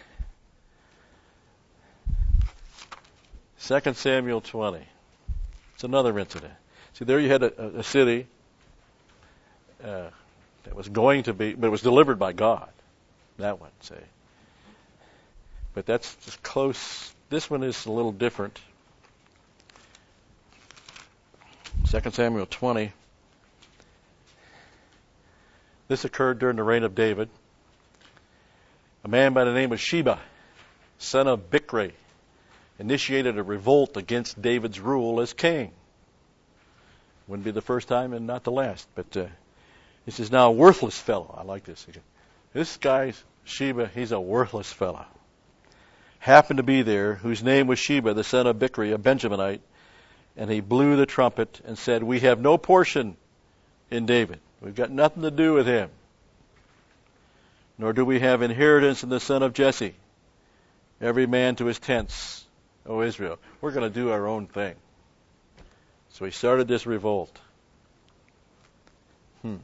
Second Samuel twenty. It's another incident. See, there you had a, a city uh, that was going to be, but it was delivered by God. That one, say. But that's just close. This one is a little different. Second Samuel twenty. This occurred during the reign of David. A man by the name of Sheba, son of Bichri, initiated a revolt against David's rule as king. Wouldn't be the first time and not the last. But uh, this is now a worthless fellow. I like this. This guy, Sheba, he's a worthless fellow. Happened to be there, whose name was Sheba, the son of Bichri, a Benjaminite, and he blew the trumpet and said, we have no portion in David. We've got nothing to do with him. Nor do we have inheritance in the son of Jesse. Every man to his tents, O Israel. We're going to do our own thing. So he started this revolt. Hmm.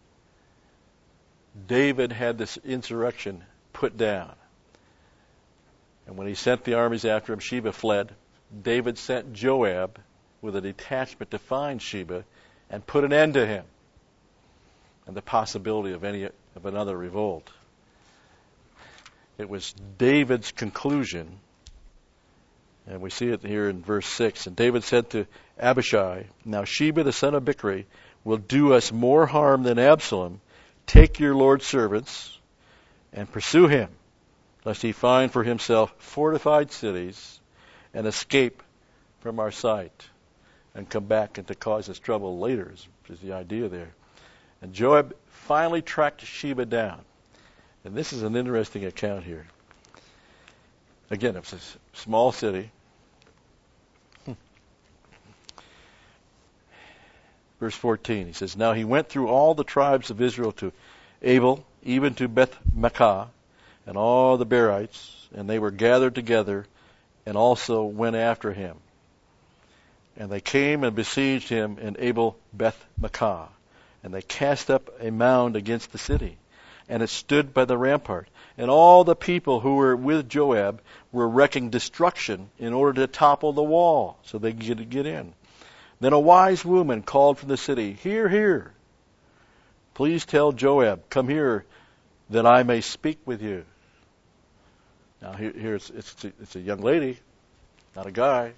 David had this insurrection put down. And when he sent the armies after him, Sheba fled. David sent Joab with a detachment to find Sheba and put an end to him and the possibility of any of another revolt. It was David's conclusion, and we see it here in verse six. And David said to Abishai, now Sheba the son of Bichri will do us more harm than Absalom. Take your Lord's servants and pursue him, lest he find for himself fortified cities and escape from our sight and come back and to cause us trouble later, which is the idea there. And Joab finally tracked Sheba down. And this is an interesting account here. Again, it's a small city. Hmm. Verse fourteen, he says, now he went through all the tribes of Israel to Abel, even to Beth-Makkah, and all the Berites, and they were gathered together, and also went after him. And they came and besieged him in Abel Beth-Makkah, and they cast up a mound against the city. and it stood by the rampart. And all the people who were with Joab were wrecking destruction in order to topple the wall so they could get in. Then a wise woman called from the city, "Hear, hear. Please tell Joab, come here, that I may speak with you." Now here, here it's, it's, it's a young lady, not a guy,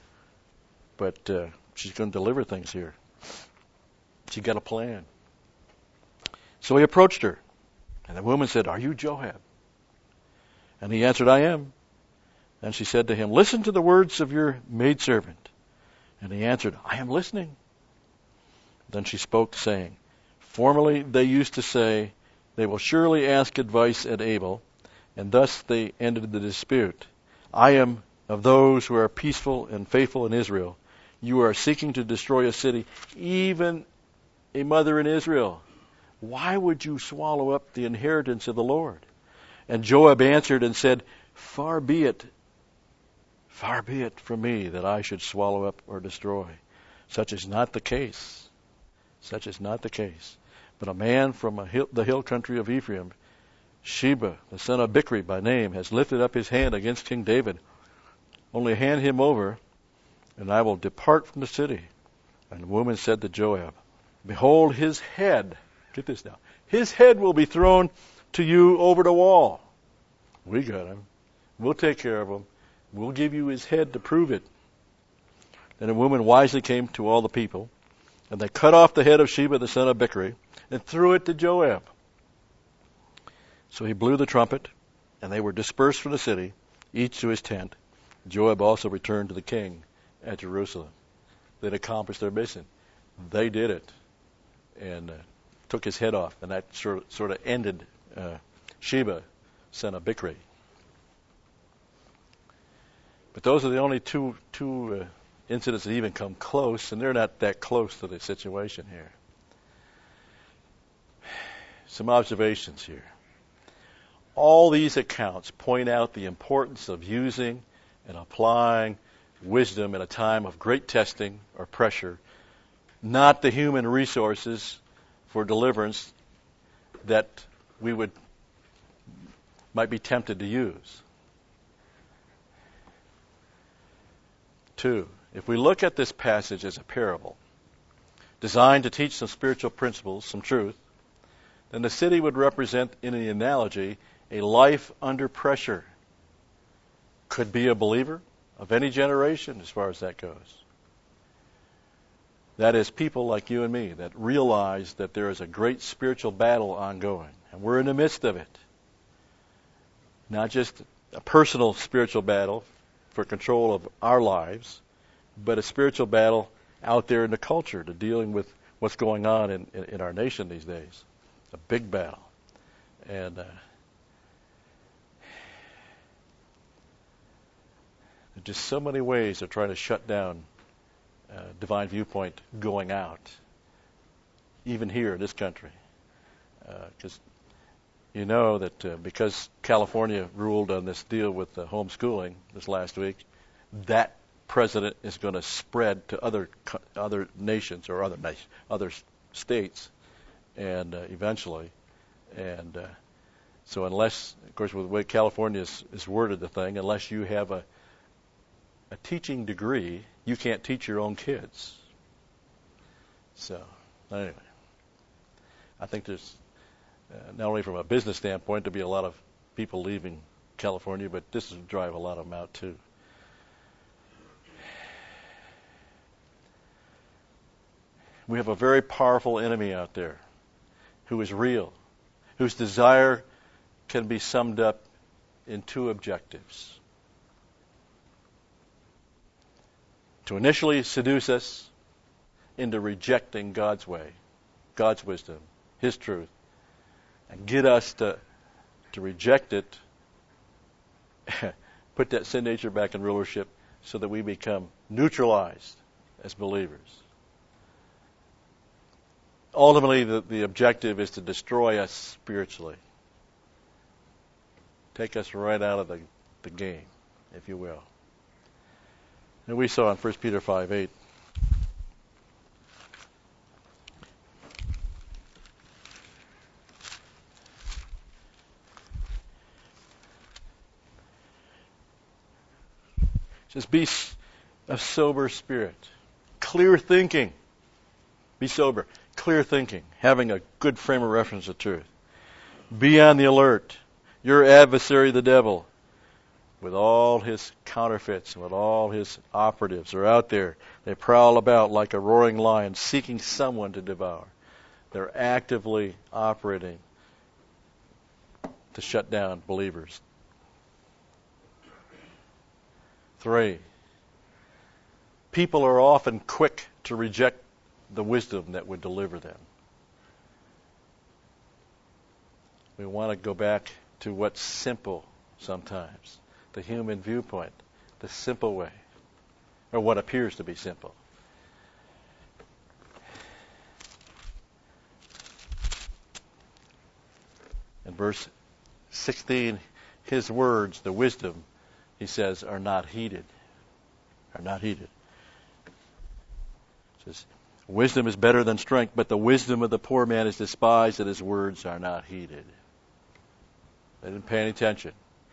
but uh, she's going to deliver things here. She got a plan. So he approached her, and the woman said, "Are you Joab?" And he answered, "I am." And she said to him, "Listen to the words of your maidservant." And he answered, "I am listening." Then she spoke, saying, "Formerly they used to say, 'They will surely ask advice at Abel,' and thus they ended the dispute. I am of those who are peaceful and faithful in Israel. You are seeking to destroy a city, even a mother in Israel. Why would you swallow up the inheritance of the Lord?" And Joab answered and said, "Far be it, far be it from me that I should swallow up or destroy. Such is not the case. Such is not the case. But a man from a hill, the hill country of Ephraim, Sheba, the son of Bichri by name, has lifted up his hand against King David. Only hand him over, and I will depart from the city." And the woman said to Joab, "Behold, his head," get this now, "his head will be thrown to you over the wall." We got him. We'll take care of him. We'll give you his head to prove it. Then the woman wisely came to all the people, and they cut off the head of Sheba, the son of Bichri, and threw it to Joab. So he blew the trumpet, and they were dispersed from the city, each to his tent. Joab also returned to the king at Jerusalem. They'd accomplished their mission. They did it, and uh, took his head off, and that sort of, sort of ended uh, Sheba, son of Bichri. But those are the only two two uh, incidents that even come close, and they're not that close to the situation here. Some observations here. All these accounts point out the importance of using and applying wisdom in a time of great testing or pressure, not the human resources for deliverance that we would might be tempted to use. Two, if we look at this passage as a parable, designed to teach some spiritual principles, some truth, then the city would represent, in the analogy, a life under pressure. Could be a believer of any generation as far as that goes. That is, people like you and me that realize that there is a great spiritual battle ongoing, and we're in the midst of it. Not just a personal spiritual battle for control of our lives, but a spiritual battle out there in the culture to dealing with what's going on in, in, in our nation these days. A big battle. And uh, there's just so many ways of trying to shut down uh, divine viewpoint going out, even here in this country. Because uh, you know that uh, because California ruled on this deal with uh, homeschooling this last week, that president is going to spread to other other nations or other nations, other states, and uh, eventually, and uh, so unless, of course, with the way California is, is worded, the thing, unless you have a a teaching degree, you can't teach your own kids. So anyway, I think there's uh, not only from a business standpoint to be a lot of people leaving California, but this will drive a lot of them out too. We have a very powerful enemy out there who is real, whose desire can be summed up in two objectives. To initially seduce us into rejecting God's way, God's wisdom, His truth, and get us to, to reject it, put that sin nature back in rulership so that we become neutralized as believers. Ultimately, the, the objective is to destroy us spiritually. Take us right out of the, the game, if you will. And we saw in First Peter five eight. says, be of sober spirit. Clear thinking. Be sober. Clear thinking. Having a good frame of reference of truth. Be on the alert. Your adversary, the devil, with all his counterfeits and with all his operatives, are out there. They prowl about like a roaring lion, seeking someone to devour. They're actively operating to shut down believers. Three, people are often quick to reject the wisdom that would deliver them. We want to go back to what's simple sometimes, the human viewpoint, the simple way, or what appears to be simple. In verse sixteen, his words, the wisdom, he says, are not heeded. Are not heeded. It says, wisdom is better than strength, but the wisdom of the poor man is despised, and his words are not heeded. They didn't pay any attention.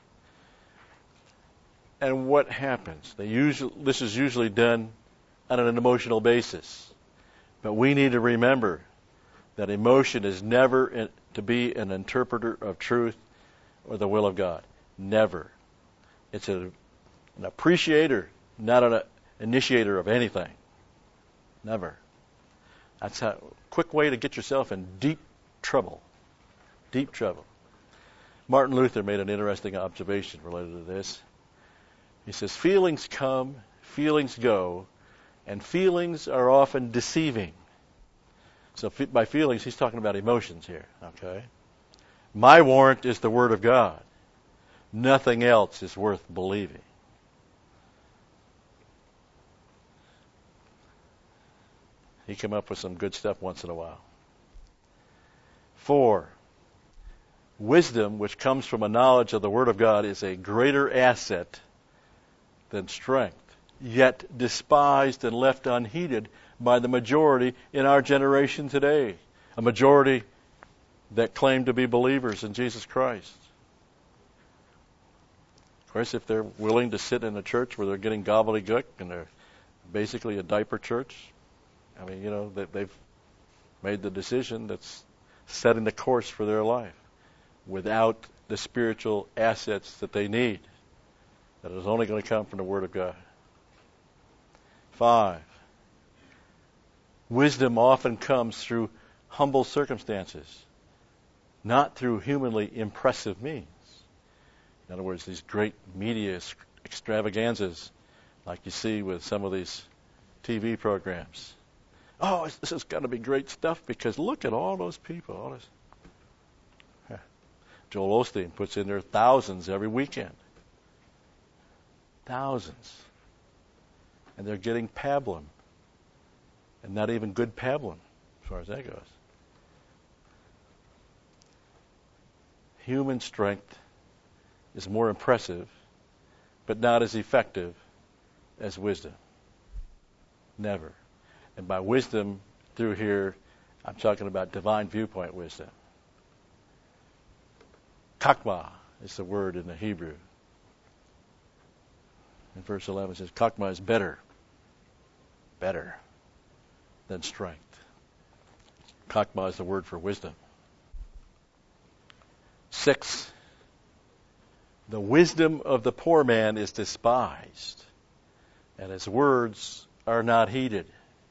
And what happens? They usually, this is usually done on an emotional basis. But we need to remember that emotion is never in, to be an interpreter of truth or the will of God. Never. It's a, an appreciator, not an initiator of anything. Never. That's a quick way to get yourself in deep trouble. Deep trouble. Martin Luther made an interesting observation related to this. He says, feelings come, feelings go, and feelings are often deceiving. So by feelings, he's talking about emotions here, okay? My warrant is the Word of God. Nothing else is worth believing. He came up with some good stuff once in a while. Four, wisdom, which comes from a knowledge of the Word of God, is a greater asset than strength, yet despised and left unheeded by the majority in our generation today. A majority that claim to be believers in Jesus Christ. Of course, if they're willing to sit in a church where they're getting gobbledygook and they're basically a diaper church, I mean, you know, they, they've made the decision that's setting the course for their life without the spiritual assets that they need. That is only going to come from the Word of God. Five, wisdom often comes through humble circumstances, not through humanly impressive means. In other words, these great media extravaganzas like you see with some of these T V programs. Oh, this has got to be great stuff because look at all those people. All this. Yeah. Joel Osteen puts in there thousands every weekend. Thousands. And they're getting pablum. And not even good pablum, as far as that goes. Human strength is more impressive, but not as effective as wisdom. Never. And by wisdom, through here, I'm talking about divine viewpoint wisdom. Chokmah is the word in the Hebrew. In verse eleven it says, Chokmah is better, better than strength. Chokmah is the word for wisdom. Six, the wisdom of the poor man is despised, and his words are not heeded.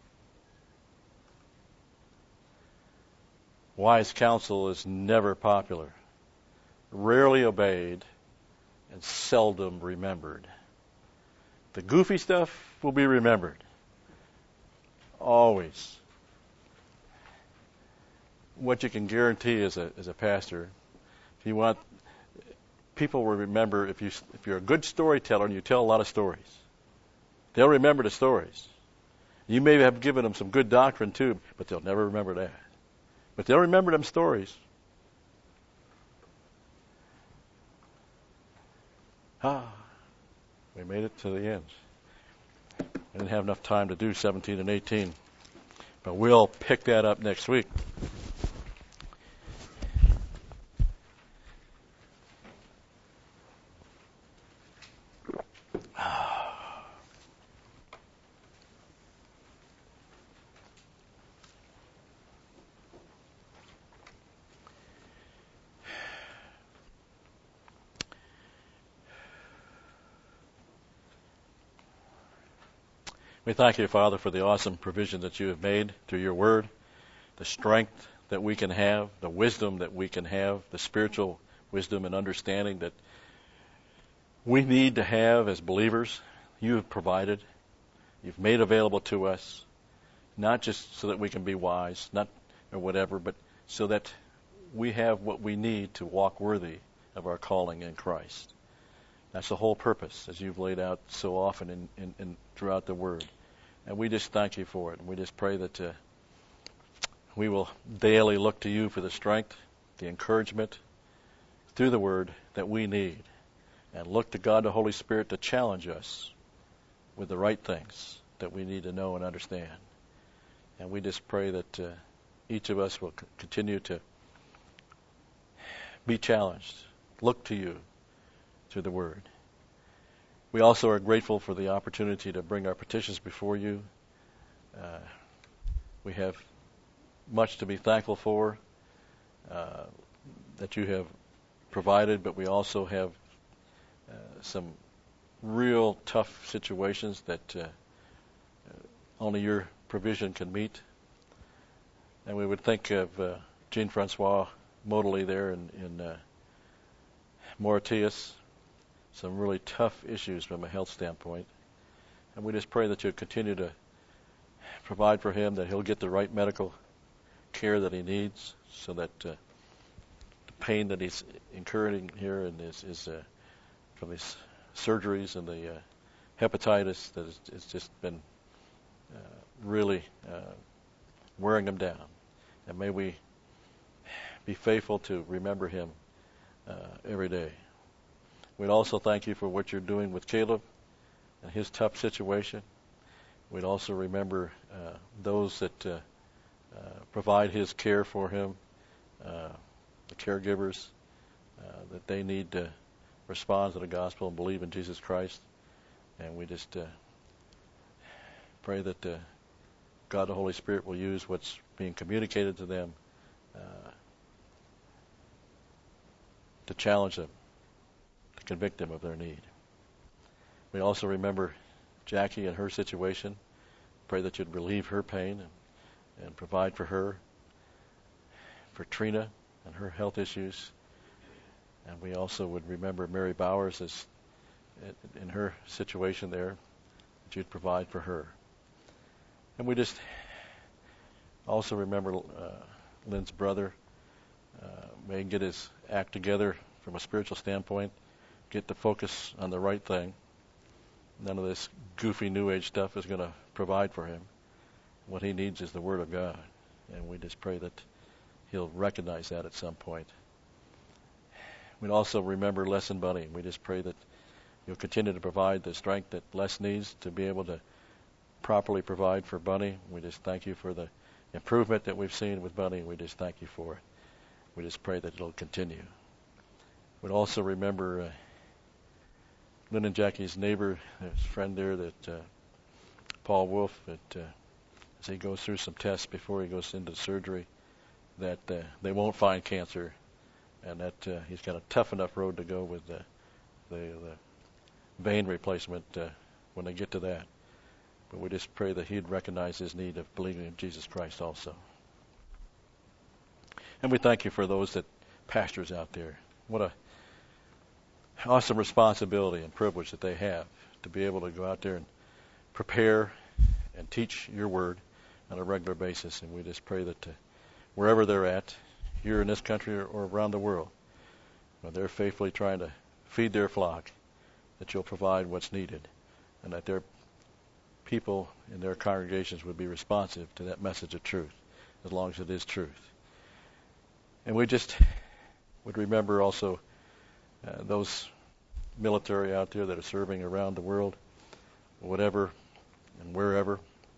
Wise counsel is never popular, rarely obeyed, and seldom remembered. The goofy stuff will be remembered. Always. What you can guarantee as a as a pastor, if you want, people will remember if you if you're a good storyteller and you tell a lot of stories. They'll remember the stories. You may have given them some good doctrine too, but they'll never remember that. But they'll remember them stories. Ah, we made it to the end. I didn't have enough time to do seventeen and eighteen, but we'll pick that up next week. We thank you, Father, for the awesome provision that you have made through your word, the strength that we can have, the wisdom that we can have, the spiritual wisdom and understanding that we need to have as believers. You have provided. You've made available to us, not just so that we can be wise, not or whatever, but so that we have what we need to walk worthy of our calling in Christ. That's the whole purpose, as you've laid out so often in, in, in throughout the Word. And we just thank you for it. And we just pray that uh, we will daily look to you for the strength, the encouragement through the Word that we need. And look to God the Holy Spirit to challenge us with the right things that we need to know and understand. And we just pray that uh, each of us will c- continue to be challenged, look to you through the Word. We also are grateful for the opportunity to bring our petitions before you. Uh, we have much to be thankful for uh, that you have provided, but we also have uh, some real tough situations that uh, only your provision can meet. And we would think of uh, Jean-Francois Motley there in, in uh, Mauritius, some really tough issues from a health standpoint. And we just pray that you'll continue to provide for him, that he'll get the right medical care that he needs, so that uh, the pain that he's incurring here and is, is uh, from his surgeries and the uh, hepatitis that has just been uh, really uh, wearing him down. And may we be faithful to remember him uh, every day. We'd also thank you for what you're doing with Caleb and his tough situation. We'd also remember uh, those that uh, uh, provide his care for him, uh, the caregivers, uh, that they need to respond to the gospel and believe in Jesus Christ. And we just uh, pray that uh, God the Holy Spirit will use what's being communicated to them uh, to challenge them, to convict them of their need. We also remember Jackie and her situation. Pray that you'd relieve her pain and, and provide for her, for Trina and her health issues. And we also would remember Mary Bowers as in her situation there, that you'd provide for her. And we just also remember uh, Lynn's brother. Uh, may he get his act together from a spiritual standpoint, get to focus on the right thing. None of this goofy New Age stuff is going to provide for him. What he needs is the Word of God. And we just pray that he'll recognize that at some point. We'd also remember Les and Bunny. We just pray that you'll continue to provide the strength that Les needs to be able to properly provide for Bunny. We just thank you for the improvement that we've seen with Bunny. We just thank you for it. We just pray that it'll continue. We'd also remember uh, Lynn and Jackie's neighbor, his friend there, that uh, Paul Wolf, that uh, as he goes through some tests before he goes into surgery, that uh, they won't find cancer, and that uh, he's got a tough enough road to go with the, the, the vein replacement uh, when they get to that. But we just pray that he'd recognize his need of believing in Jesus Christ also. And we thank you for those that pastors out there. What a awesome responsibility and privilege that they have to be able to go out there and prepare and teach your word on a regular basis. And we just pray that uh, wherever they're at, here in this country or, or around the world, when they're faithfully trying to feed their flock, that you'll provide what's needed, and that their people in their congregations would be responsive to that message of truth, as long as it is truth. And we just would remember also uh, those military out there that are serving around the world, whatever and wherever.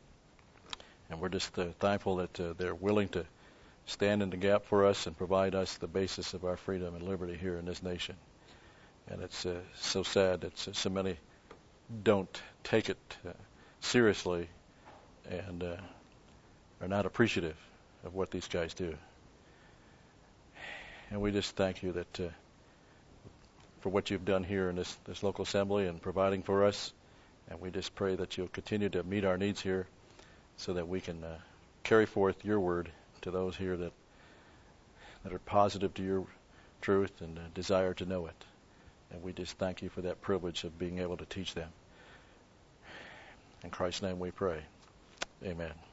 And we're just uh, thankful that uh, they're willing to stand in the gap for us and provide us the basis of our freedom and liberty here in this nation. And it's uh, so sad that so, so many don't take it uh, seriously and uh, are not appreciative of what these guys do. And we just thank you that uh, for what you've done here in this, this local assembly and providing for us And we just pray that you'll continue to meet our needs here so that we can uh, carry forth your word to those here that that are positive to your truth and uh, desire to know it. And we just thank you for that privilege of being able to teach them. In Christ's name we pray. Amen.